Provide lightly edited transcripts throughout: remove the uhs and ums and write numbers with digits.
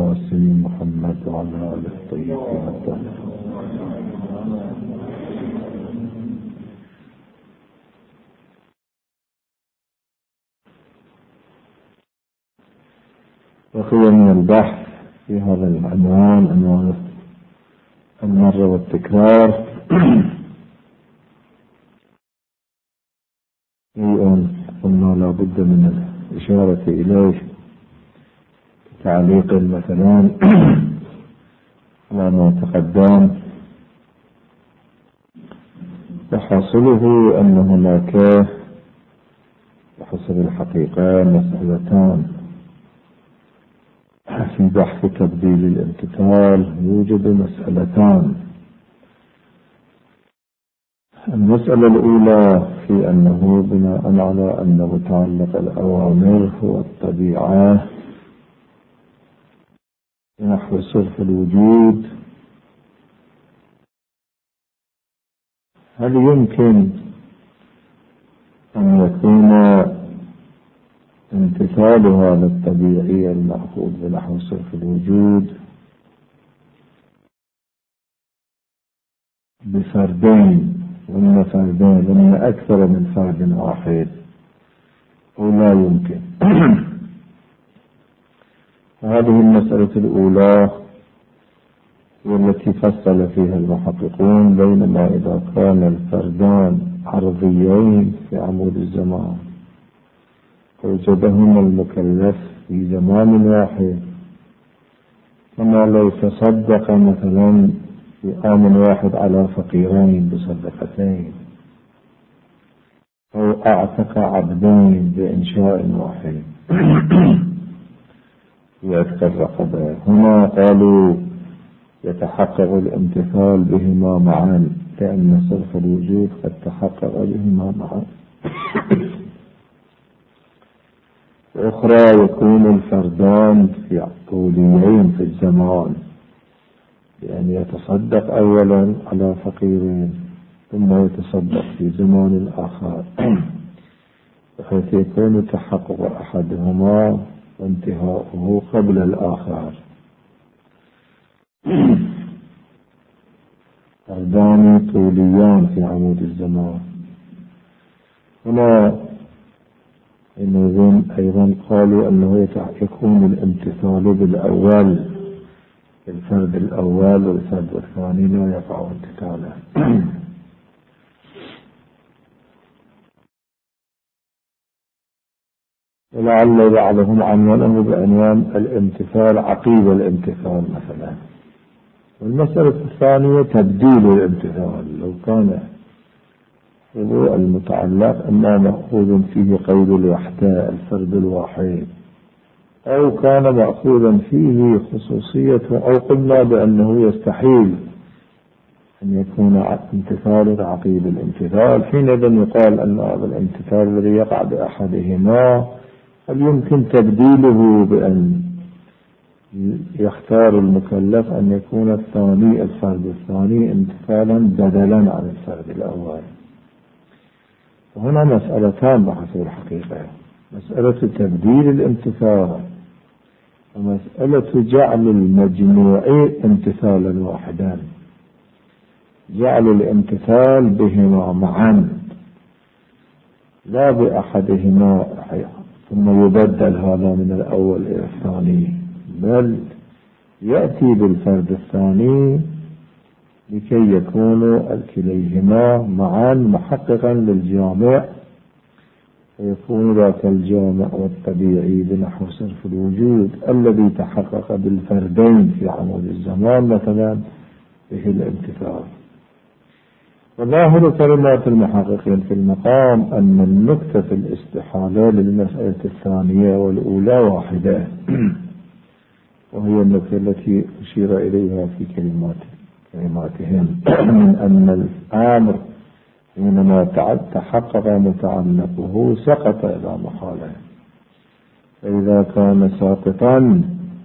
القاسم محمد وعلى آله الطيبين الطاهرين. بقي من البحث في هذا العنوان عنوان المرة والتكرار شيء قلنا لا بد من الإشارة إليه تعليق مثلا على ما تقدم، وحاصله أن هناك بحسب الحقيقة مسألتان في بحث تبديل الامتثال. يوجد مسألتان. المسألة الأولى في أنه بناء على أن متعلق الأوامر هو الطبيعة نحو صرف الوجود، هل يمكن أن يكون امتثالها للطبيعي المأخوذ بنحو صرف الوجود بفردين وإن فردين وإن أكثر من فرد واحد أو لا يمكن؟ هذه المسألة الأولى والتي فصل فيها المحققون بينما إذا كان الفردان عرضيين في عمود الزمان وجدهما المكلف في زمان واحد، كما لو تصدق مثلا في آن واحد على فقيرين بصدقتين أو أعتق عبدين بإنشاء واحد يعتق الرقبة. هنا قالوا يتحقق الامتثال بهما معا لأن صرف الوجود قد تحقق بهما معا. أخرى يكون الفردان في طوليين في الزمان بأن يتصدق أولا على فقيرين ثم يتصدق في زمان آخر بحيث يكون تحقق أحدهما وانتهاؤه قبل الآخر. فردان طوليان في عمود الزمان. هنا أيضا قالوا أنه يكون الامتثال بالأول الفرد الأول والفرد الثاني لا يقع امتثاله. ولعل بعضهم عنونه بعنوان الامتثال عقيب الامتثال مثلا. والمسألة الثانية تبديل الامتثال، لو كان هو المتعلق أما مأخوذ فيه قيد الوحدة الفرد الواحد أو كان مأخوذا فيه خصوصية أو قلنا بأنه يستحيل أن يكون امتثال عقيب الامتثال، حينئذ يقال أن هذا الامتثال الذي يقع بأحدهما هل يمكن تبديله بأن يختار المكلف أن يكون الفرد الثاني امتثالا بدلا عن الفرد الأول. وهنا مسألتان بحسب الحقيقة، مسألة تبديل الامتثال ومسألة جعل المجموع امتثالا واحدا، جعل الامتثال بهما معا لا بأحدهما ثم يبدل هذا من الأول إلى الثاني، بل يأتي بالفرد الثاني لكي يكونوا الكليهما معا محققا للجامع ويكون ذاك الجامع والطبيعي بنحو صرف الوجود الذي تحقق بالفردين في عمود الزمان مثلا به الامتثال. وظاهر كلمات المحققين في المقام أن النكتة في الاستحالة للمسألة الثانية والأولى واحدة وهي النكتة التي أشير إليها في كلماتهم من أن الأمر حينما تحقق متعلقه سقط إلى محالة، فإذا كان ساقطا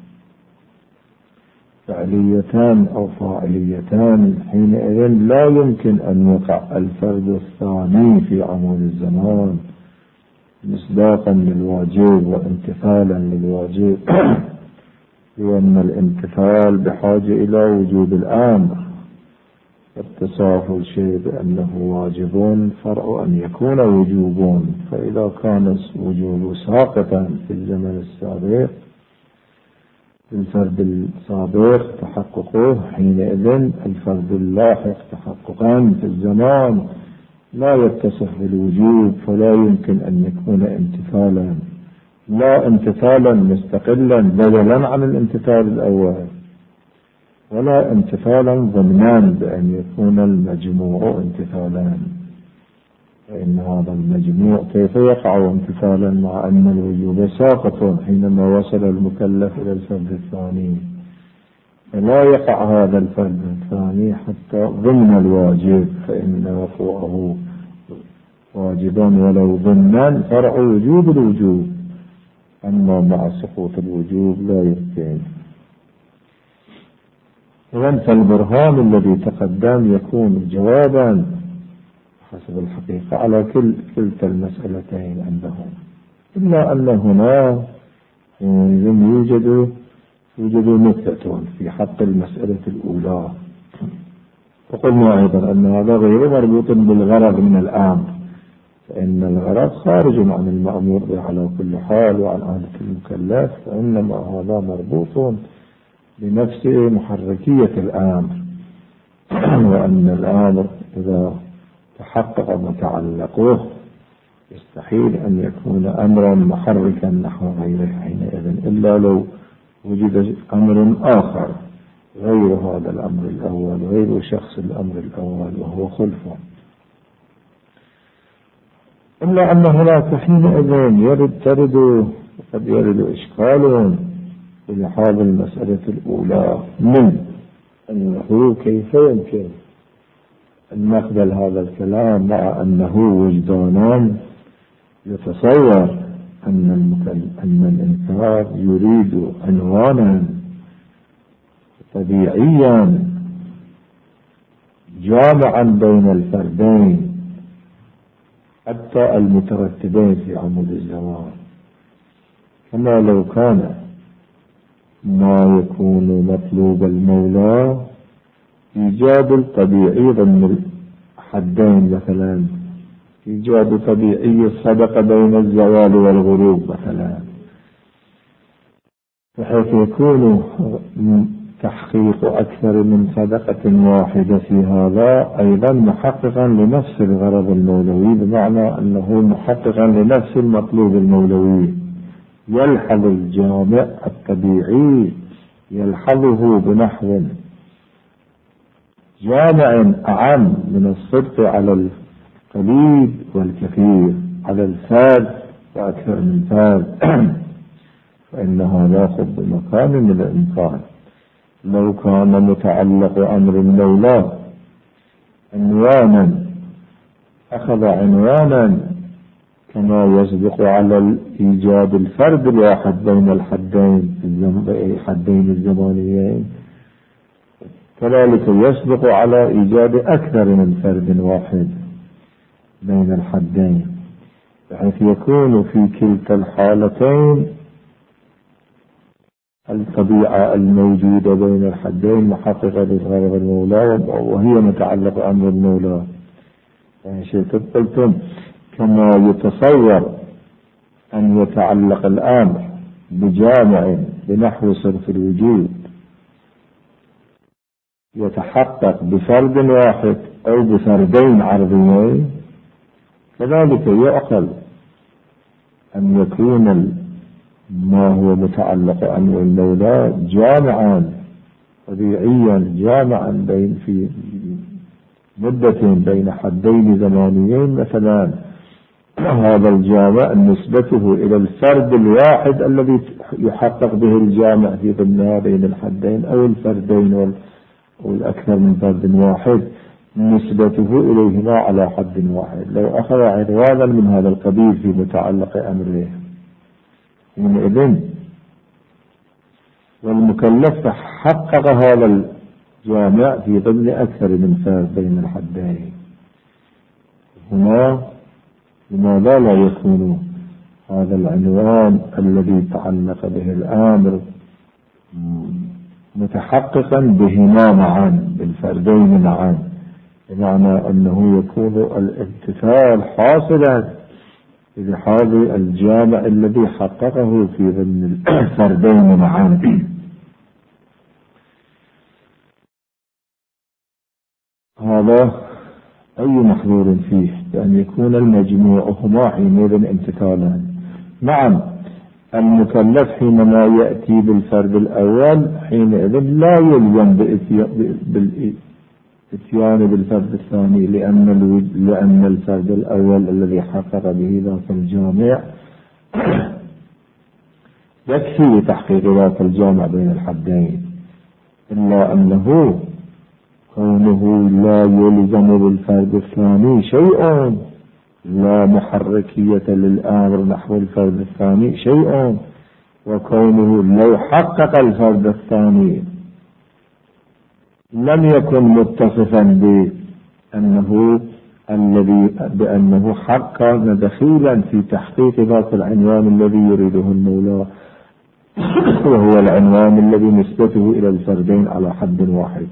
فعليتان أو فاعليتان حينئذ لا يمكن أن يقع الفرد الثاني في عمود الزمان مصداقا للواجب وامتثالا للواجب لأن الامتثال بحاجة إلى وجود الأمر. اتصاف الشيء بأنه واجب فرع أن يكون وجوب، فإذا كان الوجوب ساقطا في الزمن السابق في الفرد السابق تحققه، حينئذ الفرد اللاحق تحققا في الزمان لا يتصف بالوجوب، فلا يمكن أن يكون امتثالا، لا امتثالا مستقلا بدلا عن الامتثال الأول، ولا امتثالا ضمنا بأن يكون المجموع امتثالا. فإن هذا المجموع كيف يقع امتثالا مع أن الوجوب ساقط حينما وصل المكلف إلى الفرد الثاني؟ فلا يقع هذا الفرد الثاني حتى ضمن الواجب، فإن وقوعه واجبا ولو ضمنا فرع وجوب الوجوب، أما مع سقوط الوجوب لا يمكن. إذن فالبرهان الذي تقدم يكون جوابا حسب الحقيقة على كلتا المسألتين عندهم، إلا أن هنا يوجد نكتة في حق المسألة الأولى. وقلنا أيضا أن هذا غير مربوط بالغرض من الأمر، فإن الغرض خارج عن المأمور به على كل حال وعن عادة المكلف، فإنما هذا مربوط بنفس محركية الأمر، وأن الأمر إذا تحقق متعلقه يستحيل أن يكون أمرا محركا نحو غيره حينئذ، إلا لو وجد أمر آخر غير هذا الأمر الأول، غير شخص الأمر الأول وهو خلفه. إلا أن هناك حينئذ قد يرد إشكال في هذه المسألة الأولى، من أنه كيف يمكن أن نقبل هذا الكلام مع أنه وجدانا يتصور أن الإنسان يريد عنوانا طبيعيا جامعا بين الفردين حتى المترتبين في عمود الزمان، كما لو كان ما يكون مطلوب المولى إيجاد الطبيعي ضمن الحدين، مثلا إيجاد طبيعي الصدقة بين الزوال والغروب مثلا، بحيث يكون تحقيق أكثر من صدقة واحدة في هذا أيضا محققا لنفس الغرض المولوي، بمعنى أنه محققا لنفس المطلوب المولوي. يلحظ الجامع الطبيعي يلحظه بنحو جامع أعم من الصدق على القليل والكثير، على الفرد وأكثر من فرد، فإن هذا يأخذ بمكان من الإمكان. لو كان متعلق أمر المولى عنوانا أخذ عنوانا كما يسبق على إيجاد الفرد الواحد بين الحدين الزمانيين، كذلك يسبق على إيجاد أكثر من فرد واحد بين الحدين، بحيث يكون في كلتا الحالتين الطبيعة الموجودة بين الحدين محققة لغرض المولى وهي متعلق أمر المولى. قلتم كما يتصور أن يتعلق الأمر بجامع بنحو صرف الوجود يتحقق بفرد واحد أو بفردين عرضيين، كذلك يعقل أن يكون ما هو متعلق أمر المولى جامعا طبيعيا جامعا في مدة بين حدين زمانيين مثلا، هذا الجامع نسبته إلى الفرد الواحد الذي يحقق به الجامع في ضمن بين الحدين أو الفردين والأكثر من فرد واحد نسبته إليهما على حد واحد. لو أخذ عنوانا من هذا القبيل في متعلق أمره حينئذ والمكلف حقق هذا الجامع في ضمن أكثر من فرد بين الحدين، هنا لماذا لا يكون هذا العنوان الذي تعلق به الأمر متحققا بهما معا، بالفردين معا، بمعنى أنه يكون الامتثال حاصلا بلحاظ الجامع الذي حققه في ضمن الفردين معا. هذا أي محظور فيه بأن يكون المجموع هما حينئذ امتثالا. نعم، المكلف حينما يأتي بالفرد الأول حينئذ لا يلزم بالإتيان بالفرد الثاني، لأن الفرد الأول الذي حقق به ذاك الجامع يكفي لتحقيق ذاك الجامع بين الحدين، إلا أنه كونه لا يلزم بالفرد الثاني شيء، لا محركية للأمر نحو الفرد الثاني شيء، وكونه لو حقق الفرد الثاني لم يكن متصفا بأنه حقق دخيلا في تحقيق ذات العنوان الذي يريده المولى، وهو العنوان الذي نسبته إلى الفردين على حد واحد.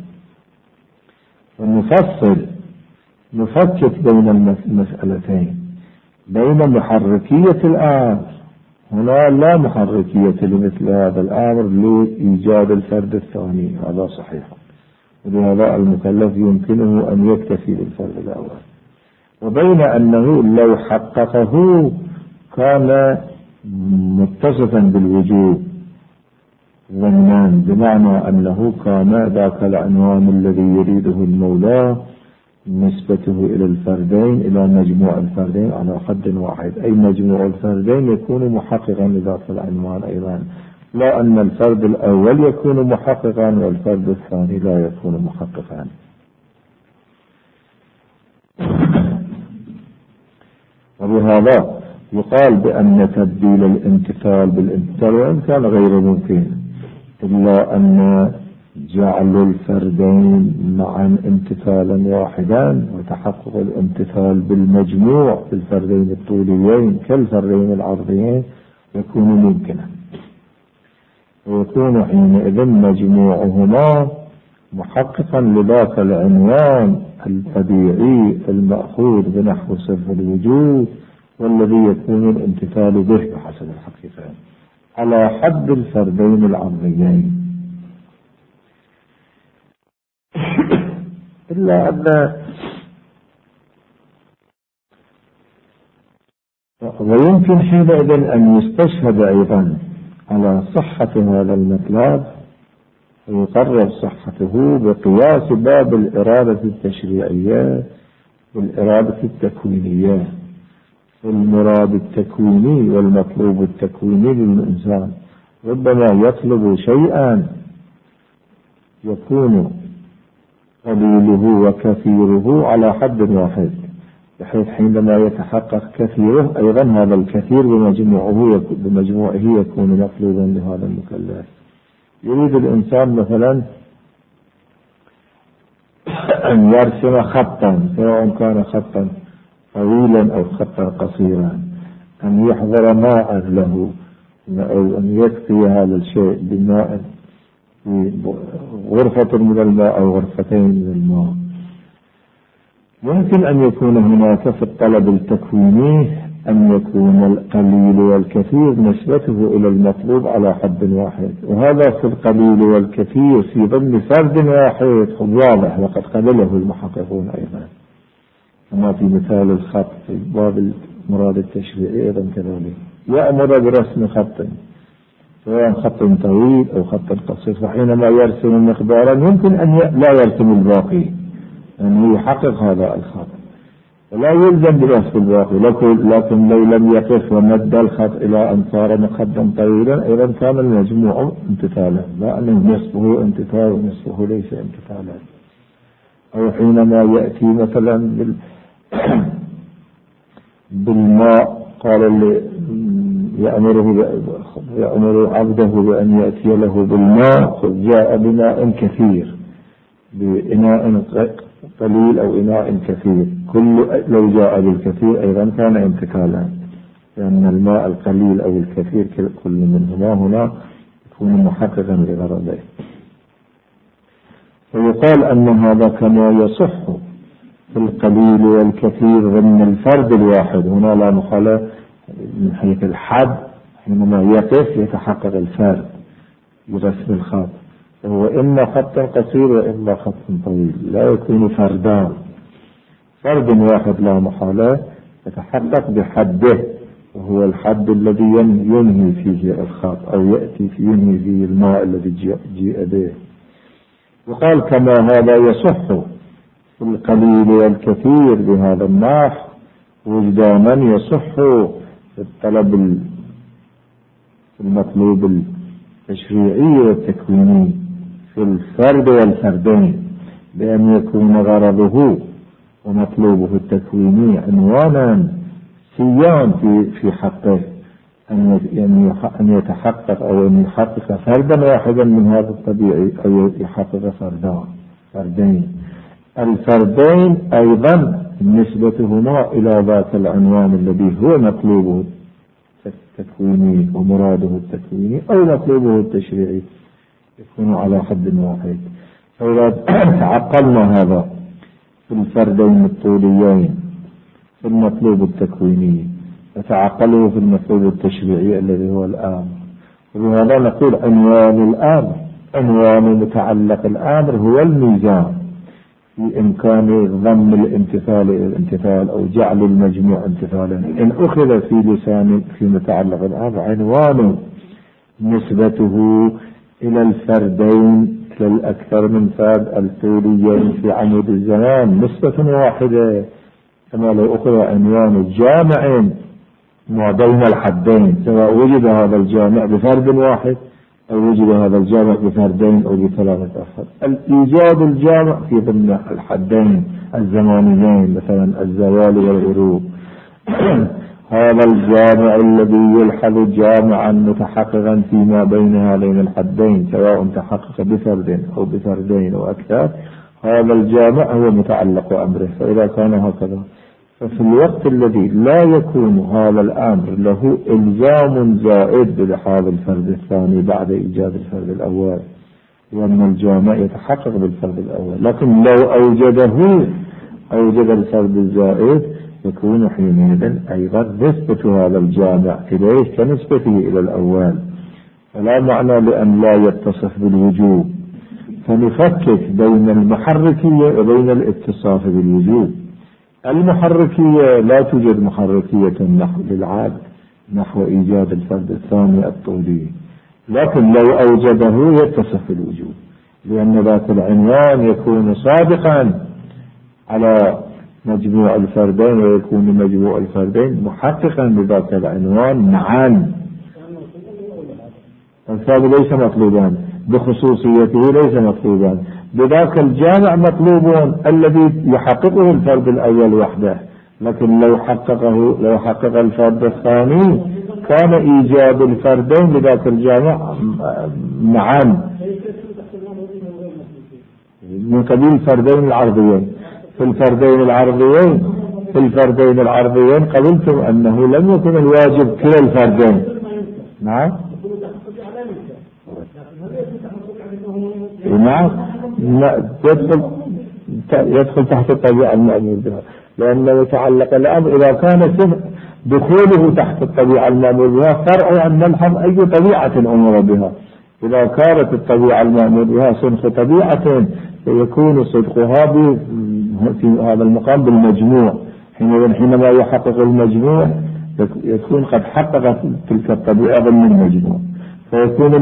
ونفصل نفكك بين المسألتين، بين محركية الأمر، هنا لا محركية لمثل هذا الأمر لإيجاد الفرد الثاني، هذا صحيح، ولهذا المكلف يمكنه أن يكتفي بالفرد الأول، وبين أنه لو حققه كان متصفا بالوجوب ضمنا، بمعنى أنه كان ذاك العنوان الذي يريده المولى نسبته إلى الفردين، إلى مجموع الفردين على حد واحد، أي مجموع الفردين يكون محققا لذاك العنوان أيضا، لا أن الفرد الأول يكون محققا والفرد الثاني لا يكون محققا. وبهذا يقال بأن تبديل الامتثال بالامتثال وإن كان غير ممكن، إلا أن جعل الفردين معا امتثالا واحدا وتحقق الامتثال بالمجموع في الفردين الطوليين كالفردين العرضيين يكون ممكنا، ويكون حينئذ مجموعهما محققا لذاك العنوان الطبيعي المأخوذ بنحو صرف الوجود، والذي يكون الامتثال به بحسب الحقيقة على حد الفردين العرضيين. إلا أن ويمكن حينئذ أن يستشهد أيضا على صحة هذا المطلب ويقرر صحته بقياس باب الإرادة التشريعية والإرادة التكوينية. المراد التكويني والمطلوب التكويني للإنسان ربما يطلب شيئا يكون قليله وكثيره على حد واحد، بحيث حينما يتحقق كثيره أيضا هذا الكثير بمجموعه يكون مطلوبا لهذا المكلف. يريد الإنسان مثلا أن يرسم خطا، سواء كان خطا طويلا أو خطا قصيرا، أن يحضر ماء له أو أن يكفي هذا الشيء بماء في غرفة من الماء أو غرفتين من الماء. ممكن أن يكون هناك في الطلب التكويني أن يكون القليل والكثير نسبته إلى المطلوب على حد واحد، وهذا في القليل والكثير في ضمن فرد واحد واضح، وقد قبله المحققون أيضا، كما في مثال الخط في باب المراد التشريعي أيضا كذلك، يأمر برسم خط سواء خط طويل أو خط قصير، فحينما يرسم مقدارا يمكن أن لا يرسم الباقي، أنه يحقق هذا الخط ولا يلزم برسم الباقي، لكن لو لم يقف ومد الخط إلى أن صار خطا طويلا أيضا كان المجموع امتثالا، لا أنه نصفه امتثال ونصفه ليس امتثالا. أو حينما يأتي مثلا بالماء قال يأمر عبده بأن يأتي له بالماء، جاء بماء كثير بإناء قليل أو إناء كثير، لو جاء بالكثير أيضا كان امتثالا، لأن الماء القليل أو الكثير كل منهما هنا يكون محققا لغرضه. ويقال أن هذا كما يصح في القليل والكثير ضمن الفرد الواحد. هنا لا مخالفة من حيث الحد، حينما يقف يتحقق الفرد برسم الخط، هو إما خط قصير وإما خط طويل، لا يكون فردان. فرد واحد لا محالة يتحقق بحده، وهو الحد الذي ينهي فيه الخط أو يأتي فيه ينهي فيه الماء الذي جيء به. وقال كما هذا يصح في القليل والكثير بهذا النحو وجدانا يصح في الطلب المطلوب التشريعي والتكويني في الفرد والفردين، بأن يكون غرضه ومطلوبه التكويني عنوانا سيان في حقه أن يتحقق أو أن يحقق فردا واحدا من هذا الطبيعي أو يحقق فردين. الفردين أيضا نسبتهما إلى ذات العنوان الذي هو مطلوبه التكويني ومراده التكويني أو مطلوبه التشريعي يكون على حد واحد. فإذا تعقلنا هذا في الفردين الطوليين في المطلوب التكويني وتعقله في المطلوب التشريعي الذي هو الآمر، وبهذا نقول عنوان الآمر، عنوان متعلق الآمر هو الميزان في إمكان ضم الامتثال إلى الامتثال أو جعل المجموع امتثالا. إن أخذ في لسان في متعلق الآمر عنوان نسبته إلى الفردين إلى الأكثر من فرد الطوليين في عمود الزمان نسبة واحدة، كما لو أخذ عنوان الجامع ما بين الحدين، سواء وجد هذا الجامع بفرد واحد أو وجد هذا الجامع بفردين أو بثلاثة أفراد. الإيجاد الجامع في ضمن الحدين الزمانيين مثلا الزوال والغروب هذا الجامع الذي يلحظ جامعا متحققا فيما بين هذين الحدين سواء تحقق بفرد أو بفردين أو أكثر، هذا الجامع هو متعلق أمره. فإذا كان هكذا ففي الوقت الذي لا يكون هذا الأمر له إلزام زائد بلحاظ الفرد الثاني بعد إيجاد الفرد الأول، وأن الجامع يتحقق بالفرد الأول، لكن لو أوجد الفرد الزائد يكون حينئذ أيضا نسبة هذا الجامع إليه كنسبته إلى الأول، فلا معنى لأن لا يتصف بالوجوب. فنفكك بين المحركية وبين الاتصاف بالوجوب. المحركية لا توجد محركية نحو للعادة نحو إيجاد الفرد الثاني الطولي، لكن لو أوجده يتصف بالوجوب، لأن ذات العنوان يكون صادقا على مجموع الفردين ويكون مجموع الفردين محققا بذات العنوان معا. الفرد ليس مطلوبا بخصوصيته، ليس مطلوبا بذاك الجامع، مطلوب الذي يحققه الفرد الأول وحده، لكن لو حقق الفرد الثاني كان إيجاد الفردين بذاك الجامع معا من قبيل الفردين العرضيين. في الفردين العرضيين قلتم أنه لم يكن الواجب كلا الفردين. نعم يدخل تحت الطبيعة المأمور بها، لأنه يتعلق الأمر إذا كان دخوله تحت الطبيعة المأمور بها فرع عن نلحظ أي طبيعة أمر بها. إذا كانت الطبيعة المأمور بها صدق طبيعة فيكون صدقها في هذا المقام بالمجموع، حينما يحقق المجموع يكون قد حقق تلك الطبيعة ضمن المجموع، فيكون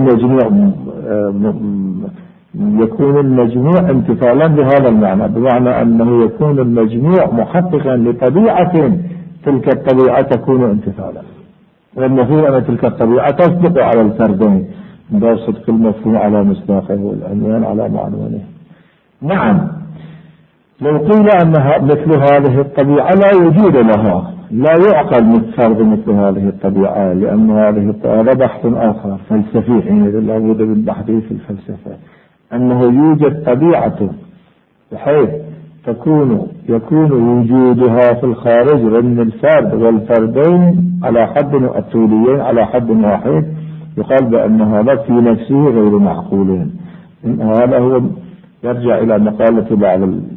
المجموع امتثالا بهذا المعنى، بمعنى أنه يكون المجموع محققا لطبيعة تلك الطبيعة تكون امتثالا، والمفهوم أن تلك الطبيعة تصدق على الفردين باب صدق المفهوم على مصداقه والعنوان على معنونه. نعم، لو قيل أن مثل هذه الطبيعة لا وجود لها، لا يعقل فرض مثل هذه الطبيعة، لأن هذا بحث آخر فلسفي، حينئذ لا بد بالبحث في الفلسفة أنه يوجد طبيعة بحيث يكون وجودها في الخارج ضمن الفرد والفردين على حد الطوليين على حد واحد، يقال بأن هذا في نفسه غير معقول. هذا هو يرجع إلى مقالة بعض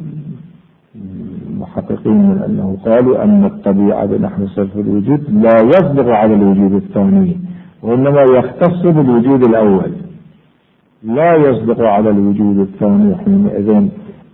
المحققين من أنه قالوا أن الطبيعة بنحو صرف الوجود لا يصدق على الوجود الثاني، وإنما يختص بالوجود الأول، لا يصدق على الوجود الثاني. حينئذ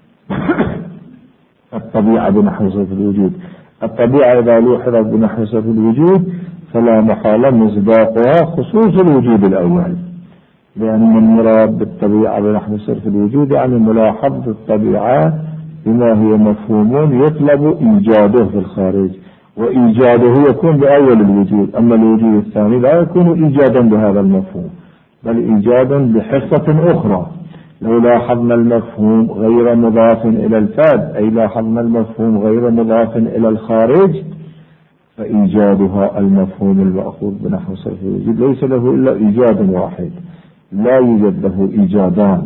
الطبيعة بنحو صرف الوجود، الطبيعة إذا لوحظت بنحو صرف الوجود فلا محالة مصداقها خصوص الوجود الأول، لأن المراد بالطبيعة بنحو صرف الوجود يعني ملاحظة الطبيعة بما هي مفهوم يطلب إيجاده في الخارج، وإيجاده يكون بأول الوجود، أما الوجود الثاني لا يكون إيجادا بهذا المفهوم بل إيجادا بحصة أخرى. لو لاحظنا المفهوم غير مضاف إلى الفرد، أي لاحظنا المفهوم غير مضاف إلى الخارج، فإيجادها المفهوم المأخوذ بنحو صرف الوجود ليس له إلا إيجاد واحد، لا يوجد له إيجادان.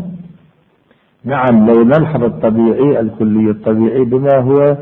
نعم لو نلحظ الطبيعي الكلي الطبيعي بما هو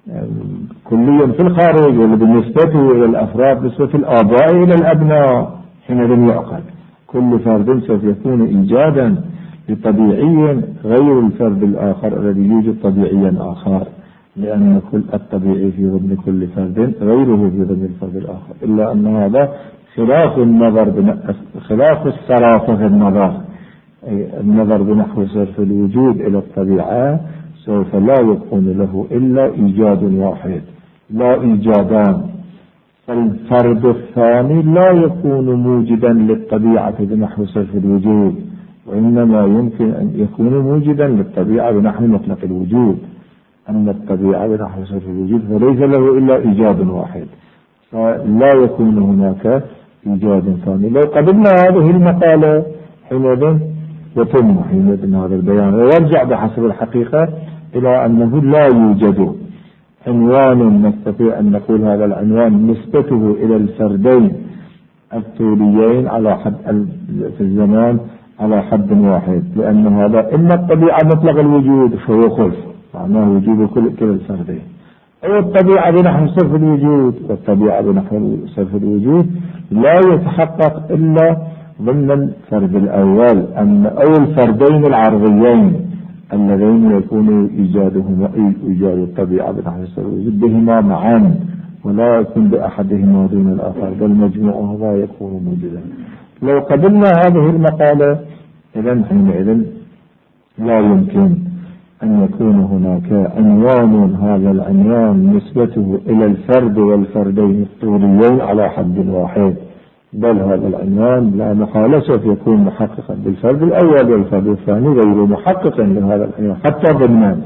كلي في الخارج وبالنسبة إلى الأفراد نسبة الآباء إلى الأبناء، حينئذ يعقل كل فرد سوف يكون إيجادا لطبيعي غير الفرد الآخر الذي يوجد طبيعيا آخر، لأن كل الطبيعي في ضمن كل فرد غيره في ضمن الفرد الآخر، إلا أن هذا خلاف النظر خلاف الصرافة في النظر، النظر بنحو صرف الوجود إلى الطبيعة سوف لا يكون له إلا إيجاد واحد لا إيجادان. فالفرد الثاني لا يكون موجدا للطبيعة بنحو صرف الوجود، وإنما يمكن أن يكون موجدا للطبيعة بنحو مطلق الوجود. أما الطبيعة بنحو صرف الوجود فليس له إلا إيجاد واحد، فلا يكون هناك إيجاد ثاني. لو قبلنا هذه المقالة حينئذ يتم حينئذ هذا البيان، ويرجع بحسب الحقيقة إلى أنه لا يوجد عنوان نستطيع أن نقول هذا العنوان نسبته إلى الفردين الطوليين على حد في الزمان على حد واحد، لأن هذا إما الطبيعة مطلق الوجود فهو خلف معناه وجود كل الفردين، أو الطبيعة بنحو صرف الوجود، والطبيعة بنحو صرف الوجود لا يتحقق إلا ضمن الفرد الأول أو الفردين العرضيين اللذين يكون إيجادهما إيجاد الطبيعة بنحو صرف الوجود بهما معا، ولا يكون بأحدهما دون الآخر بل مجموعهما يكون موجودا. لو قبلنا هذه المقالة إذن حينئذ لا يمكن أن يكون هناك عنوان هذا العنوان نسبته إلى الفرد والفردين الطوليين على حد واحد، بل هذا العنوان لا محالة سوف يكون محققا بالفرد الأول والفرد الثاني غير محققا لهذا العنوان حتى ضمنا،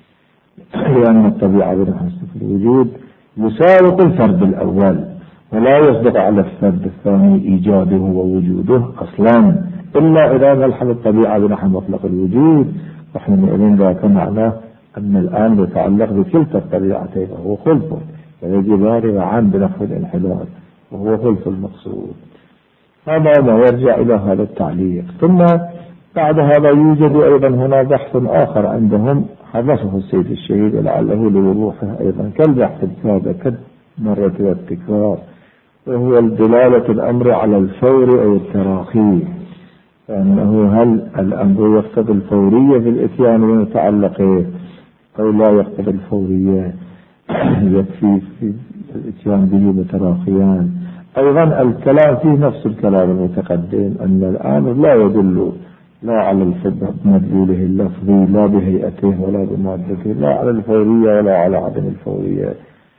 لأن الطبيعة بنحو صرف الوجود يساوق الفرد الأول ولا يصدق على الفرد الثاني إيجاده ووجوده أصلا إلا إذا نلحظ الطبيعة بنحو مطلق الوجود، وحينئذ ذاك معناه أن الآن يتعلق بكلتا الطبيعتين وهو خلفه، ويجب معا بنحو الانحدار وهو خلف المقصود. هذا ما يرجع إلى هذا التعليق. ثم بعد هذا يوجد أيضا هنا بحث آخر عندهم حدثه السيد الشهيد لعله لوضوحه أيضا كالبحث السابق كالمرة والتكرار، وهو الدلالة الأمر على الفور أو التراخي، فأنه هل الأمر يقتضي الفورية في الإتيان ومتعلقه أو لا يقتضي الفورية يكفي في الإتيان به متراخيان. أيضا الكلام فيه نفس الكلام المتقدم أن الأمر لا يدل لا على مدلوله اللفظي لا بهيئته ولا بمادته، لا على الفورية ولا على عدم الفورية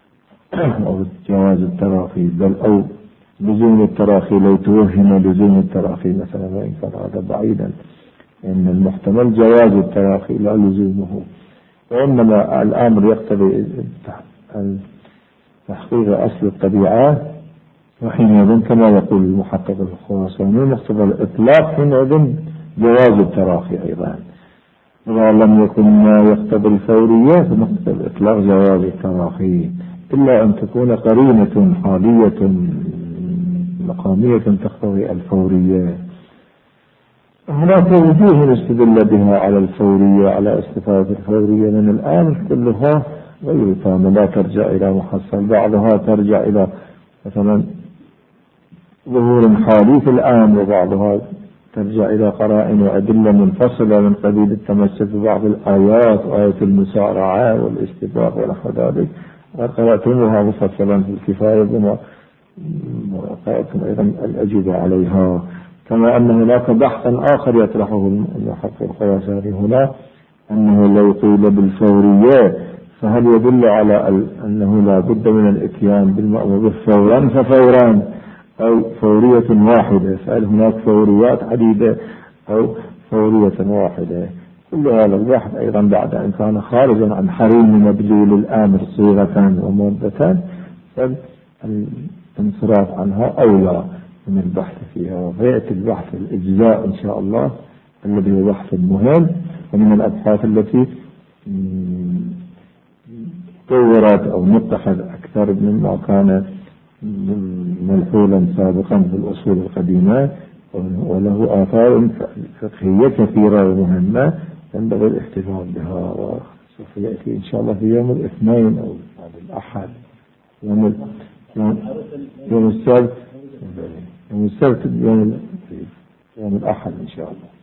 أو جواز التراخي، بل أو لزوم التراخي لو توهم لزوم التراخي مثلا، وإن كان هذا بعيدا إن المحتمل جواز التراخي لا لزومه، وإنما الأمر يقتضي تحقيق أصل الطبيعة، وحينئذ كما يقول المحقق الخراساني مقتضى الإطلاق حينئذ جواز التراخي أيضا، إذا لم يكن ما يقتضي الفورية فمقتضى الإطلاق جواز التراخي، إلا أن تكون قرينة حالية مقامية تقتضي الفورية. هناك وجوه استدل بها على الفورية على استفادة الفورية من الآن كلها غير تامة لا ترجع إلى محصل، بعضها ترجع إلى مثلا ظهور حالي في الآن، وبعضها ترجع إلى قرائن وأدلة منفصلة من قبيل التمسك ببعض الآيات وآية المسارعة والاستباق ونحو ذلك، قرأتموها مفصلا في الكفاية بما قرأتم أيضا الأجوبة عليها. كما أن هناك بحثا آخر يطرحه المحقق الخراساني هنا، أنه لو قيل بالفورية فهل يدل على أنه لا بد من الإتيان بالمأمور فورا ففوران أو فورية واحدة، فهل هناك فوريات عديدة أو فورية واحدة؟ كل هذا البحث أيضا بعد أن كان خارجا عن حريم مدلول الآمر صيغة ومادة، فالانصراف عنها أولى من البحث فيها. فيأتي البحث الإجزاء إن شاء الله الذي هو بحث مهم، ومن الأبحاث التي طورت أو متخذ أكثر مما كان ملحولا سابقا في الأصول القديمة، وله آثار فقهية كثيرة ومهمة ينبغي الاحتفاظ بها. وسوف يأتي إن شاء الله في يوم الاثنين أو الأحد، يوم السبت، يوم الأحد إن شاء الله.